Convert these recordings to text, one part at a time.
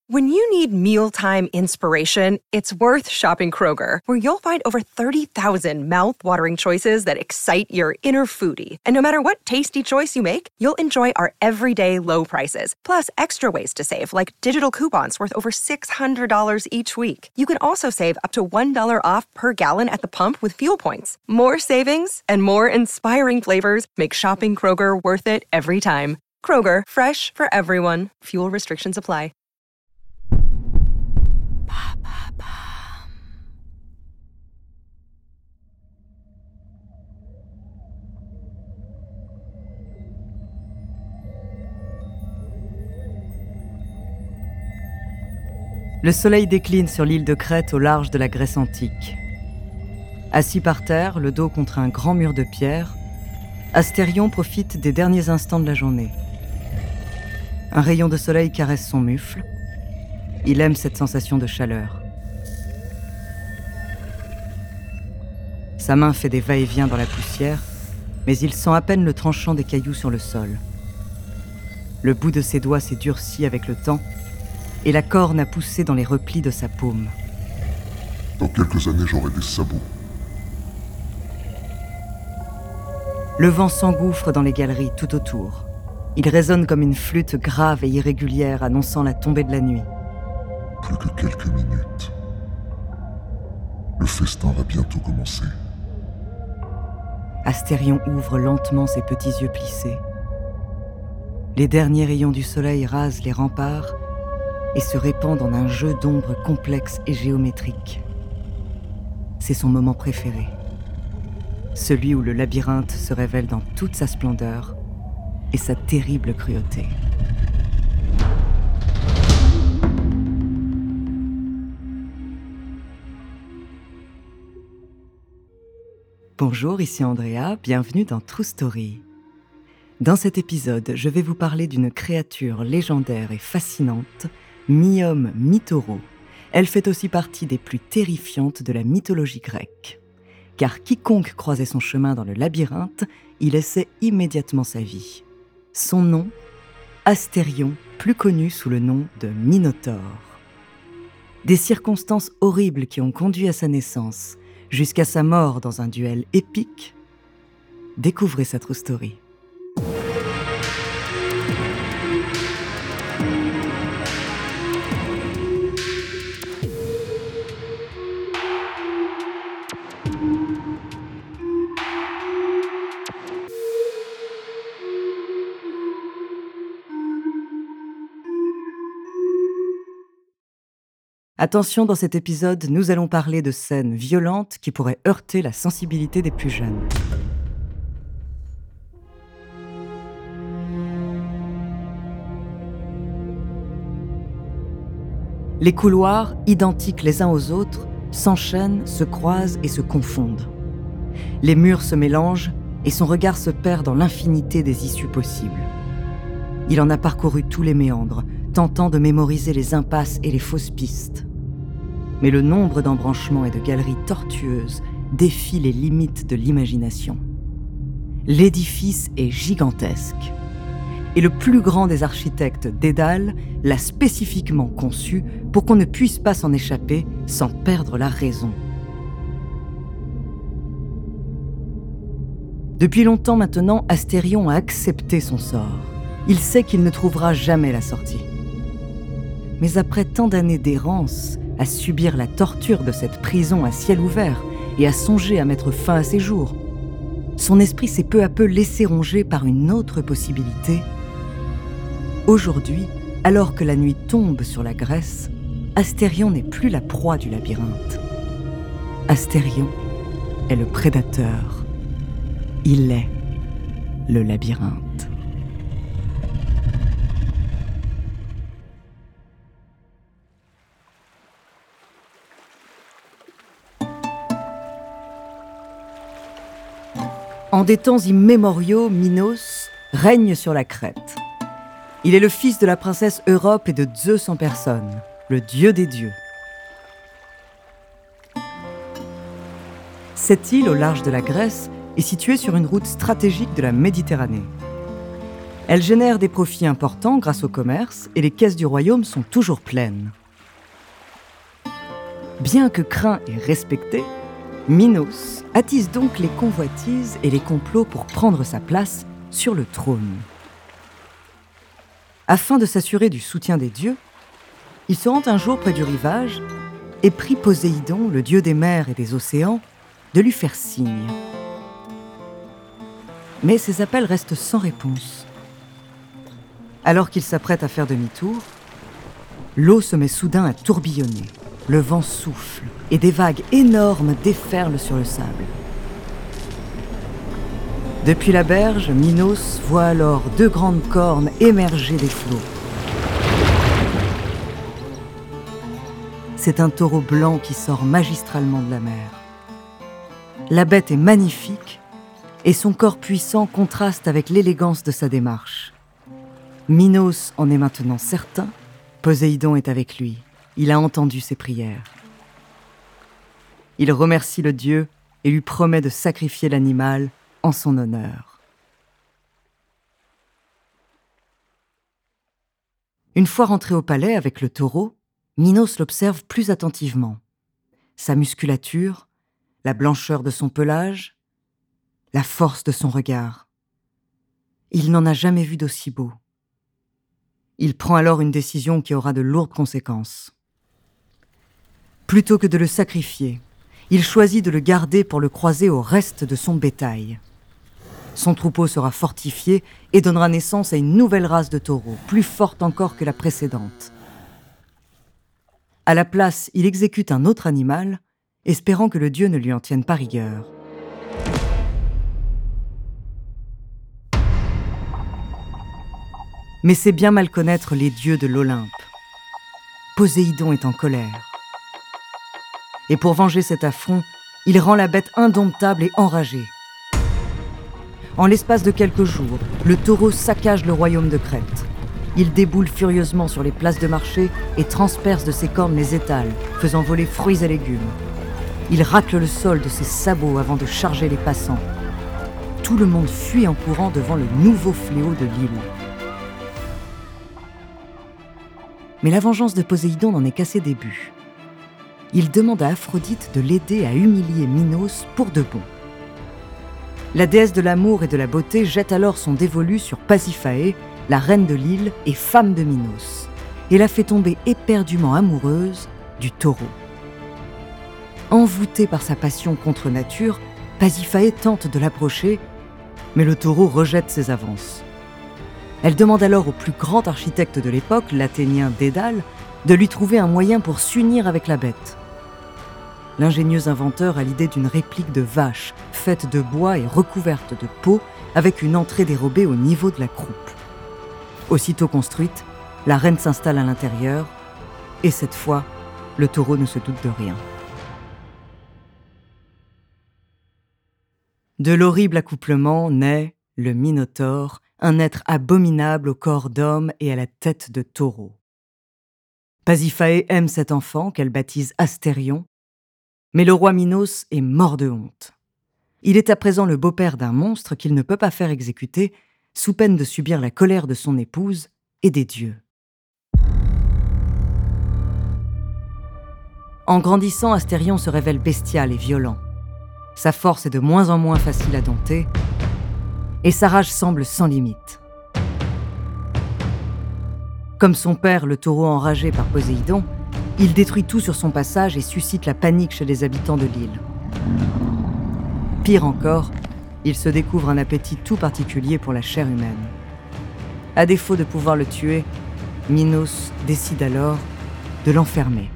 When you need mealtime inspiration, it's worth shopping Kroger, where you'll find over 30,000 mouth-watering choices that excite your inner foodie. And no matter what tasty choice you make, you'll enjoy our everyday low prices, plus extra ways to save, like digital coupons worth over $600 each week. You can also save up to $1 off per gallon at the pump with fuel points. More savings and more inspiring flavors make shopping Kroger worth it every time. Kroger, fresh for everyone. Fuel restrictions apply. Le soleil décline sur l'île de Crète au large de la Grèce antique. Assis par terre, le dos contre un grand mur de pierre, Astérion profite des derniers instants de la journée. Un rayon de soleil caresse son mufle. Il aime cette sensation de chaleur. Sa main fait des va-et-vient dans la poussière, mais il sent à peine le tranchant des cailloux sur le sol. Le bout de ses doigts s'est durci avec le temps, et la corne a poussé dans les replis de sa paume. Dans quelques années, j'aurai des sabots. Le vent s'engouffre dans les galeries tout autour. Il résonne comme une flûte grave et irrégulière annonçant la tombée de la nuit. Plus que quelques minutes. Le festin va bientôt commencer. Astérion ouvre lentement ses petits yeux plissés. Les derniers rayons du soleil rasent les remparts et se répandent en un jeu d'ombres complexe et géométrique. C'est son moment préféré. Celui où le labyrinthe se révèle dans toute sa splendeur et sa terrible cruauté. Bonjour, ici Andrea, bienvenue dans True Story. Dans cet épisode, je vais vous parler d'une créature légendaire et fascinante, mi-homme, mi-taureau. Elle fait aussi partie des plus terrifiantes de la mythologie grecque. Car quiconque croisait son chemin dans le labyrinthe, y laissait immédiatement sa vie. Son nom, Astérion, plus connu sous le nom de Minotaure. Des circonstances horribles qui ont conduit à sa naissance, jusqu'à sa mort dans un duel épique, découvrez sa True Story. Attention, dans cet épisode, nous allons parler de scènes violentes qui pourraient heurter la sensibilité des plus jeunes. Les couloirs, identiques les uns aux autres, s'enchaînent, se croisent et se confondent. Les murs se mélangent et son regard se perd dans l'infinité des issues possibles. Il en a parcouru tous les méandres, tentant de mémoriser les impasses et les fausses pistes. Mais le nombre d'embranchements et de galeries tortueuses défie les limites de l'imagination. L'édifice est gigantesque. Et le plus grand des architectes Dédale l'a spécifiquement conçu pour qu'on ne puisse pas s'en échapper sans perdre la raison. Depuis longtemps maintenant, Astérion a accepté son sort. Il sait qu'il ne trouvera jamais la sortie. Mais après tant d'années d'errance, à subir la torture de cette prison à ciel ouvert et à songer à mettre fin à ses jours, son esprit s'est peu à peu laissé ronger par une autre possibilité. Aujourd'hui, alors que la nuit tombe sur la Grèce, Astérion n'est plus la proie du labyrinthe. Astérion est le prédateur. Il est le labyrinthe. En des temps immémoriaux, Minos règne sur la Crète. Il est le fils de la princesse Europe et de Zeus en personne, le dieu des dieux. Cette île au large de la Grèce est située sur une route stratégique de la Méditerranée. Elle génère des profits importants grâce au commerce et les caisses du royaume sont toujours pleines. Bien que craint et respecté, Minos attise donc les convoitises et les complots pour prendre sa place sur le trône. Afin de s'assurer du soutien des dieux, il se rend un jour près du rivage et prie Poséidon, le dieu des mers et des océans, de lui faire signe. Mais ses appels restent sans réponse. Alors qu'il s'apprête à faire demi-tour, l'eau se met soudain à tourbillonner. Le vent souffle et des vagues énormes déferlent sur le sable. Depuis la berge, Minos voit alors 2 grandes cornes émerger des flots. C'est un taureau blanc qui sort magistralement de la mer. La bête est magnifique et son corps puissant contraste avec l'élégance de sa démarche. Minos en est maintenant certain, Poséidon est avec lui. Il a entendu ses prières. Il remercie le dieu et lui promet de sacrifier l'animal en son honneur. Une fois rentré au palais avec le taureau, Minos l'observe plus attentivement. Sa musculature, la blancheur de son pelage, la force de son regard. Il n'en a jamais vu d'aussi beau. Il prend alors une décision qui aura de lourdes conséquences. Plutôt que de le sacrifier, il choisit de le garder pour le croiser au reste de son bétail. Son troupeau sera fortifié et donnera naissance à une nouvelle race de taureaux, plus forte encore que la précédente. À la place, il exécute un autre animal, espérant que le dieu ne lui en tienne pas rigueur. Mais c'est bien mal connaître les dieux de l'Olympe. Poséidon est en colère. Et pour venger cet affront, il rend la bête indomptable et enragée. En l'espace de quelques jours, le taureau saccage le royaume de Crète. Il déboule furieusement sur les places de marché et transperce de ses cornes les étals, faisant voler fruits et légumes. Il racle le sol de ses sabots avant de charger les passants. Tout le monde fuit en courant devant le nouveau fléau de l'île. Mais la vengeance de Poséidon n'en est qu'à ses débuts. Il demande à Aphrodite de l'aider à humilier Minos pour de bon. La déesse de l'amour et de la beauté jette alors son dévolu sur Pasiphaë, la reine de l'île et femme de Minos, et la fait tomber éperdument amoureuse du taureau. Envoûtée par sa passion contre nature, Pasiphaë tente de l'approcher, mais le taureau rejette ses avances. Elle demande alors au plus grand architecte de l'époque, l'Athénien Dédale, de lui trouver un moyen pour s'unir avec la bête. L'ingénieux inventeur a l'idée d'une réplique de vache, faite de bois et recouverte de peau, avec une entrée dérobée au niveau de la croupe. Aussitôt construite, la reine s'installe à l'intérieur, et cette fois, le taureau ne se doute de rien. De l'horrible accouplement naît le Minotaure, un être abominable au corps d'homme et à la tête de taureau. Pasiphaë aime cet enfant qu'elle baptise Astérion, mais le roi Minos est mort de honte. Il est à présent le beau-père d'un monstre qu'il ne peut pas faire exécuter, sous peine de subir la colère de son épouse et des dieux. En grandissant, Astérion se révèle bestial et violent. Sa force est de moins en moins facile à dompter, et sa rage semble sans limite. Comme son père, le taureau enragé par Poséidon, il détruit tout sur son passage et suscite la panique chez les habitants de l'île. Pire encore, il se découvre un appétit tout particulier pour la chair humaine. À défaut de pouvoir le tuer, Minos décide alors de l'enfermer.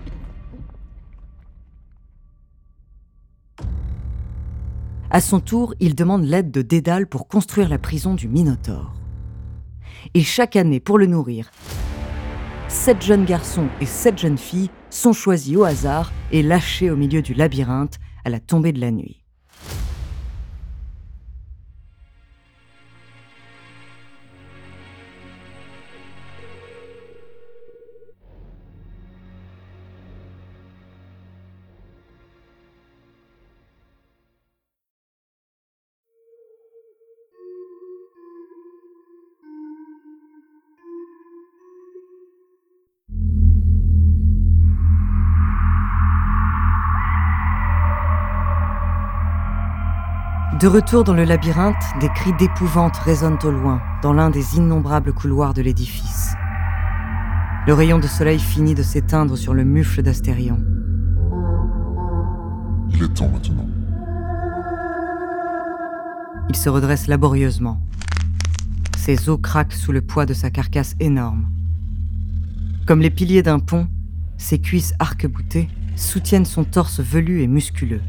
À son tour, il demande l'aide de Dédale pour construire la prison du Minotaure. Et chaque année, pour le nourrir, 7 jeunes garçons et 7 jeunes filles sont choisis au hasard et lâchés au milieu du labyrinthe à la tombée de la nuit. De retour dans le labyrinthe, des cris d'épouvante résonnent au loin, dans l'un des innombrables couloirs de l'édifice. Le rayon de soleil finit de s'éteindre sur le mufle d'Astérion. Il est temps maintenant. Il se redresse laborieusement. Ses os craquent sous le poids de sa carcasse énorme. Comme les piliers d'un pont, ses cuisses arc-boutées soutiennent son torse velu et musculeux.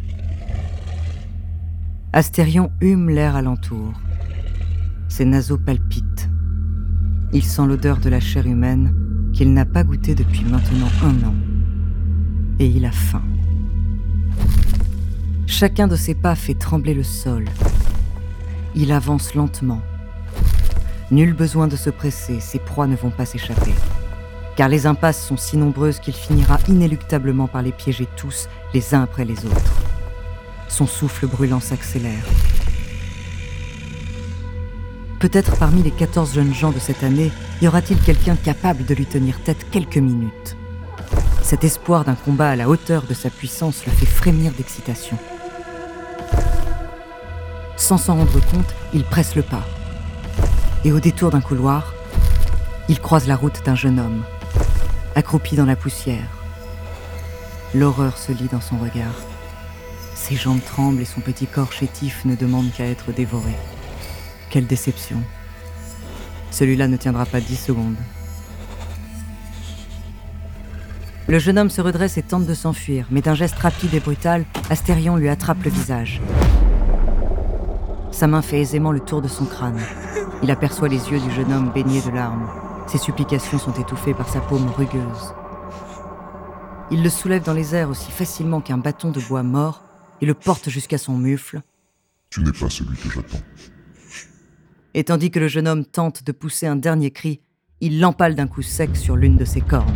Astérion hume l'air alentour. Ses naseaux palpitent. Il sent l'odeur de la chair humaine qu'il n'a pas goûtée depuis maintenant 1 an. Et il a faim. Chacun de ses pas fait trembler le sol. Il avance lentement. Nul besoin de se presser, ses proies ne vont pas s'échapper. Car les impasses sont si nombreuses qu'il finira inéluctablement par les piéger tous, les uns après les autres. Son souffle brûlant s'accélère. Peut-être parmi les 14 jeunes gens de cette année, y aura-t-il quelqu'un capable de lui tenir tête quelques minutes. Cet espoir d'un combat à la hauteur de sa puissance le fait frémir d'excitation. Sans s'en rendre compte, il presse le pas. Et au détour d'un couloir, il croise la route d'un jeune homme, accroupi dans la poussière. L'horreur se lit dans son regard. Ses jambes tremblent et son petit corps chétif ne demande qu'à être dévoré. Quelle déception. Celui-là ne tiendra pas 10 secondes. Le jeune homme se redresse et tente de s'enfuir, mais d'un geste rapide et brutal, Astérion lui attrape le visage. Sa main fait aisément le tour de son crâne. Il aperçoit les yeux du jeune homme baignés de larmes. Ses supplications sont étouffées par sa paume rugueuse. Il le soulève dans les airs aussi facilement qu'un bâton de bois mort et le porte jusqu'à son mufle. Tu n'es pas celui que j'attends. Et tandis que le jeune homme tente de pousser un dernier cri, il l'empale d'un coup sec sur l'une de ses cornes.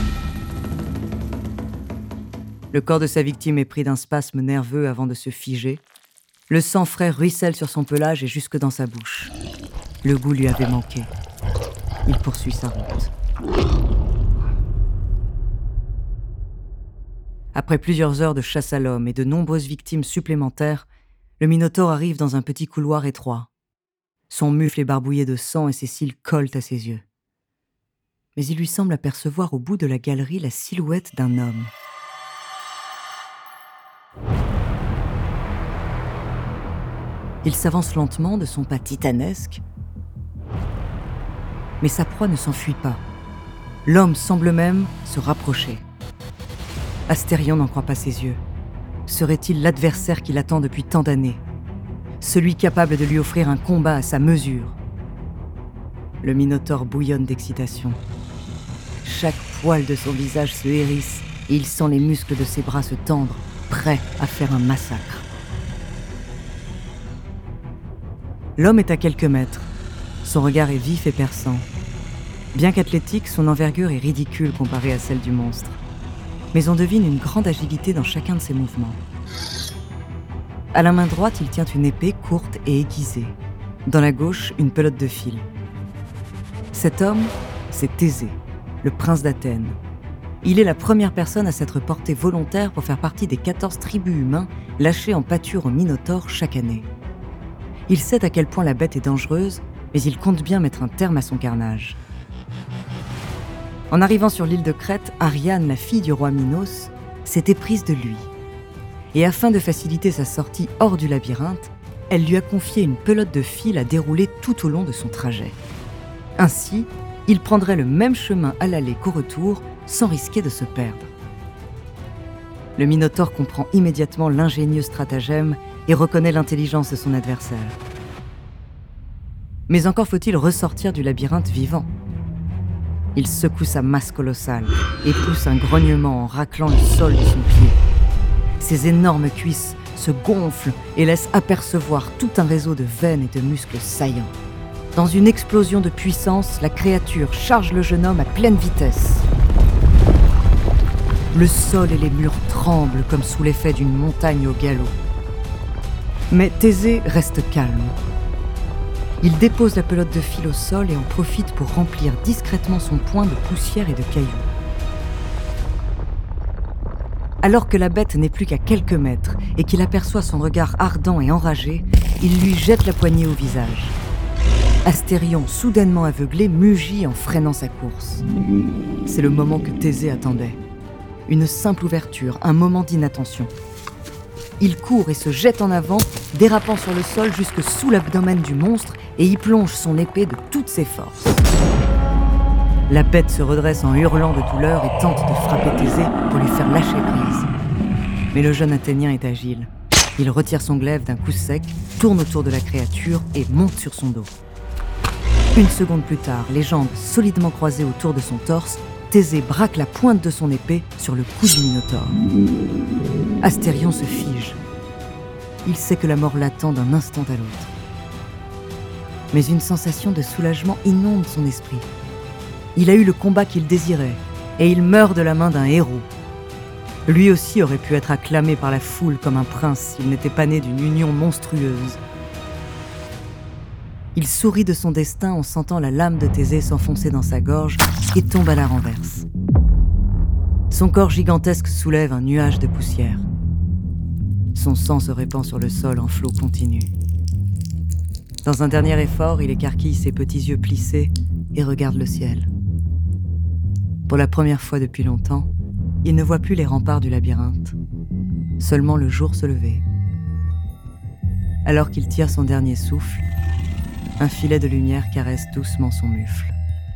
Le corps de sa victime est pris d'un spasme nerveux avant de se figer. Le sang frais ruisselle sur son pelage et jusque dans sa bouche. Le goût lui avait manqué. Il poursuit sa route. Après plusieurs heures de chasse à l'homme et de nombreuses victimes supplémentaires, le Minotaure arrive dans un petit couloir étroit. Son mufle est barbouillé de sang et ses cils collent à ses yeux. Mais il lui semble apercevoir au bout de la galerie la silhouette d'un homme. Il s'avance lentement de son pas titanesque, mais sa proie ne s'enfuit pas. L'homme semble même se rapprocher. Astérion n'en croit pas ses yeux. Serait-il l'adversaire qui l'attend depuis tant d'années ? Celui capable de lui offrir un combat à sa mesure ? Le Minotaure bouillonne d'excitation. Chaque poil de son visage se hérisse et il sent les muscles de ses bras se tendre, prêts à faire un massacre. L'homme est à quelques mètres. Son regard est vif et perçant. Bien qu'athlétique, son envergure est ridicule comparée à celle du monstre. Mais on devine une grande agilité dans chacun de ses mouvements. À la main droite, il tient une épée courte et aiguisée. Dans la gauche, une pelote de fil. Cet homme, c'est Thésée, le prince d'Athènes. Il est la première personne à s'être porté volontaire pour faire partie des 14 tribus humains lâchés en pâture au Minotaure chaque année. Il sait à quel point la bête est dangereuse, mais il compte bien mettre un terme à son carnage. En arrivant sur l'île de Crète, Ariane, la fille du roi Minos, s'est éprise de lui. Et afin de faciliter sa sortie hors du labyrinthe, elle lui a confié une pelote de fil à dérouler tout au long de son trajet. Ainsi, il prendrait le même chemin à l'aller qu'au retour, sans risquer de se perdre. Le Minotaure comprend immédiatement l'ingénieux stratagème et reconnaît l'intelligence de son adversaire. Mais encore faut-il ressortir du labyrinthe vivant. Il secoue sa masse colossale et pousse un grognement en raclant le sol de son pied. Ses énormes cuisses se gonflent et laissent apercevoir tout un réseau de veines et de muscles saillants. Dans une explosion de puissance, la créature charge le jeune homme à pleine vitesse. Le sol et les murs tremblent comme sous l'effet d'une montagne au galop. Mais Thésée reste calme. Il dépose la pelote de fil au sol et en profite pour remplir discrètement son poing de poussière et de cailloux. Alors que la bête n'est plus qu'à quelques mètres et qu'il aperçoit son regard ardent et enragé, il lui jette la poignée au visage. Astérion, soudainement aveuglé, mugit en freinant sa course. C'est le moment que Thésée attendait. Une simple ouverture, un moment d'inattention. Il court et se jette en avant, dérapant sur le sol jusque sous l'abdomen du monstre et y plonge son épée de toutes ses forces. La bête se redresse en hurlant de douleur et tente de frapper Thésée pour lui faire lâcher prise. Mais le jeune Athénien est agile. Il retire son glaive d'un coup sec, tourne autour de la créature et monte sur son dos. Une seconde plus tard, les jambes solidement croisées autour de son torse, Thésée braque la pointe de son épée sur le cou du Minotaure. Astérion se fige. Il sait que la mort l'attend d'un instant à l'autre. Mais une sensation de soulagement inonde son esprit. Il a eu le combat qu'il désirait, et il meurt de la main d'un héros. Lui aussi aurait pu être acclamé par la foule comme un prince s'il n'était pas né d'une union monstrueuse. Il sourit de son destin en sentant la lame de Thésée s'enfoncer dans sa gorge et tombe à la renverse. Son corps gigantesque soulève un nuage de poussière. Son sang se répand sur le sol en flot continu. Dans un dernier effort, il écarquille ses petits yeux plissés et regarde le ciel. Pour la première fois depuis longtemps, il ne voit plus les remparts du labyrinthe, seulement le jour se lever. Alors qu'il tire son dernier souffle, un filet de lumière caresse doucement son mufle.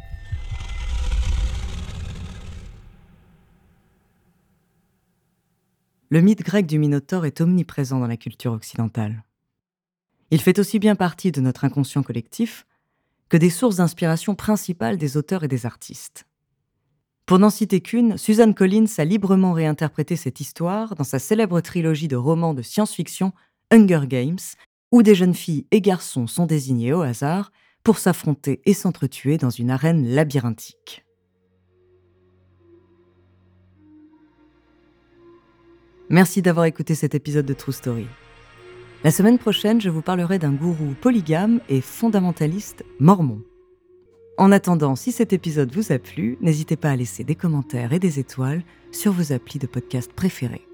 Le mythe grec du Minotaure est omniprésent dans la culture occidentale. Il fait aussi bien partie de notre inconscient collectif que des sources d'inspiration principales des auteurs et des artistes. Pour n'en citer qu'une, Suzanne Collins a librement réinterprété cette histoire dans sa célèbre trilogie de romans de science-fiction Hunger Games, où des jeunes filles et garçons sont désignés au hasard pour s'affronter et s'entretuer dans une arène labyrinthique. Merci d'avoir écouté cet épisode de True Story. La semaine prochaine, je vous parlerai d'un gourou polygame et fondamentaliste mormon. En attendant, si cet épisode vous a plu, n'hésitez pas à laisser des commentaires et des étoiles sur vos applis de podcast préférés.